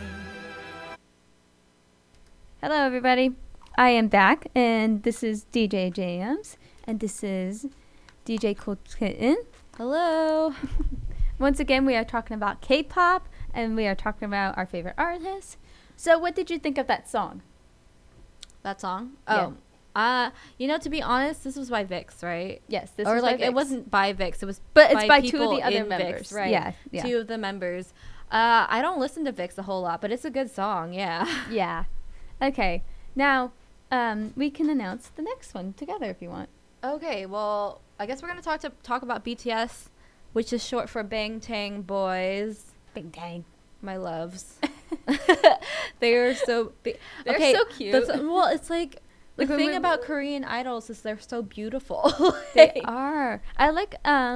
Hello, everybody. I am back, and this is DJ Jams, and this is DJ Cool Kitten. Hello. Once again, we are talking about K-pop, and we are talking about our favorite artists. So, what did you think of that song? That song? Yeah. To be honest, this was by VIX, right? Yes, this or was like by it VIX. wasn't by VIX. It was, But it's by two people of the other in members, VIX, right? Yeah, yeah. Two of the members. I don't listen to VIX a whole lot, but it's a good song. Yeah. Yeah. Okay. Now, we can announce the next one together if you want. Okay. Well, I guess we're gonna talk about BTS, which is short for Bangtan Boys. Bang dang. My loves. They're so. They're so cute. Well, it's like. The Like when thing we- about Korean idols is they're so beautiful. They are. I like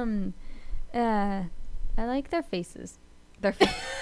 their faces. Their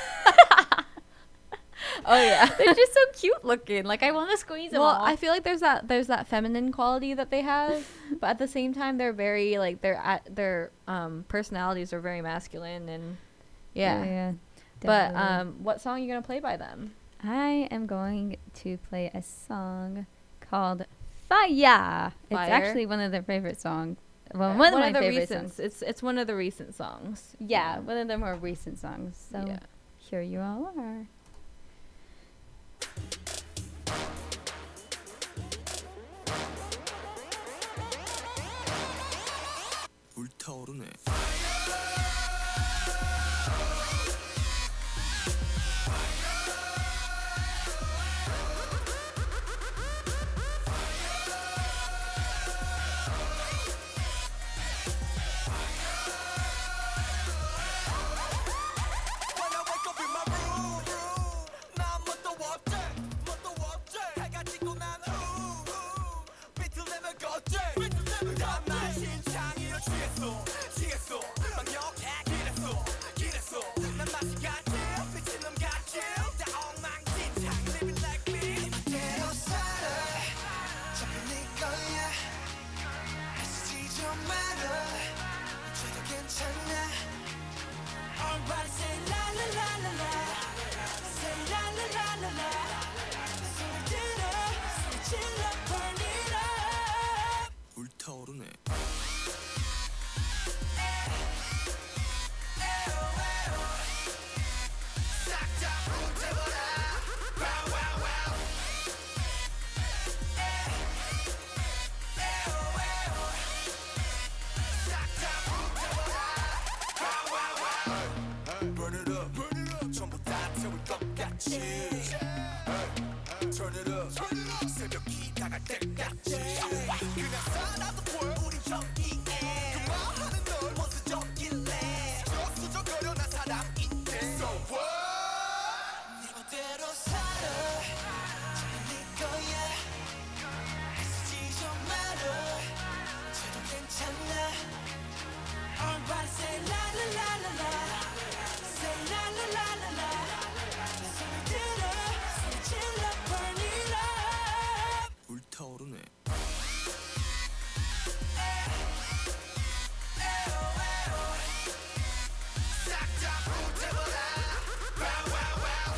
oh yeah, They're just so cute looking. Like I want to squeeze them well, all. I feel like there's that feminine quality that they have, but at the same time they're very like their personalities are very masculine and yeah. But definitely. what song are you gonna play by them? I am going to play a song called Fire. It's Fire? actually one of their favorite songs. Well, one of my the favorite recent. songs. It's one of the recent songs. Yeah, one of their more recent songs. So Yeah. here you all are. 불타오르네 When I wake up in my room, 난 뭣도 없지, 뭣도 없지. 해가 지고 난 후, 비틀 내면 걷지. 난 나의 심장이로 취했어, 취했어. 막역해 길했어, 길했어. 난 맛이 같지, 미친놈 같지. 다 엉망진창, living like me. 이대로 살아, 전부 네 거야. 애쓰지 좀 마라, 이제도 괜찮아. Everybody say la la la la la, say la la la la la. 소리 들어, 소리 질러, burn it up. 불타오르네. 싹 다 불태워라. Wow wow wow. 싹 다 불태워라. Wow wow wow. Burn it up, burn it up. 전부 다 태울 것 같이. Turn it up, turn it up. 새벽이 나갈 때까지. 그냥 살아도 보여 우린 여기에. 그만하는 널 멋스적길래. 수저거려 난 사람인데. So what? 네 멋대로 살아. 전부 네 거야. 애쓰지 좀 마라. 쟤도 괜찮아. Everybody say la la la la la, say la la la la la. 소리 들어, 소리 질러, burn it up. 불타오르네. 싹 다 불태워라. Wow wow wow.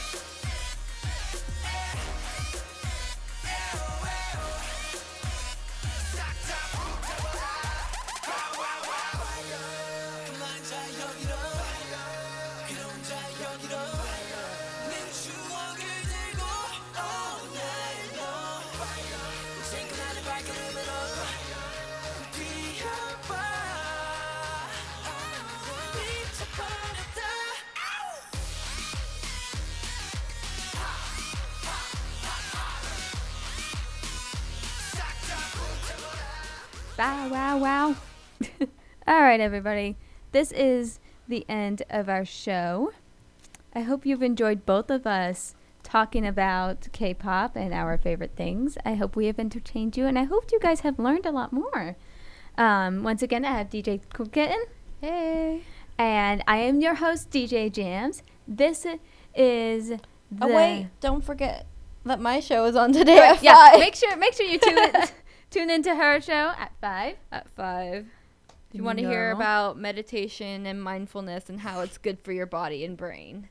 싹 다 불태워라. Wow wow wow. 그만 자 여기로, 그런 자 여기로. 내 추억을 들고 all night long. Bow wow wow. All right, everybody. This is the end of our show. I hope you've enjoyed both of us talking about K-pop and our favorite things. I hope we have entertained you, and I hope you guys have learned a lot more. Once again, I have DJ Cool Kitten. Hey. And I am your host, DJ Jams. This is the... Oh, wait. Don't forget that my show is on today Right, at yeah, 5. make sure you tune into her show at 5. At 5. If you want to hear about meditation and mindfulness and how it's good for your body and brain.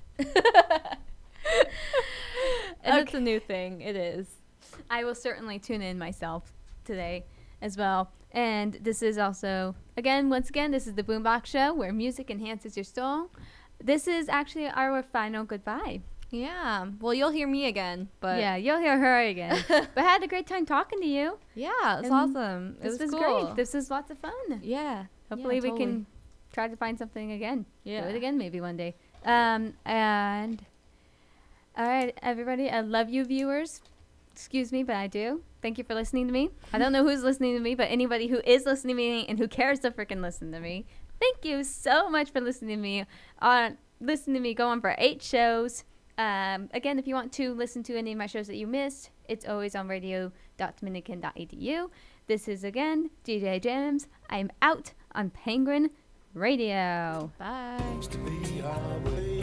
And it's a new thing. It is. I will certainly tune in myself today as well. And this is also, once again, this is the Boombox Show where music enhances your soul. This is actually our final goodbye. Yeah. Well, you'll hear me again, but Yeah, you'll hear her again. But I had a great time talking to you. yeah, it's And awesome. This It was was cool. great. This was lots of fun. Yeah. Hopefully Yeah, we totally. can try to find something again. Yeah. Do it again maybe one day. And all right, everybody. I love you, viewers. Excuse me, but I do. Thank you for listening to me. I don't know who's listening to me, but anybody who is listening to me and who cares to freaking listen to me, thank you so much for listening to me. Listen to me go on for 8 shows. Again, if you want to listen to any of my shows that you missed, it's always on radio.dominican.edu. This is, again, DJ Jams. I'm out on Penguin Radio. Bye. to be our way.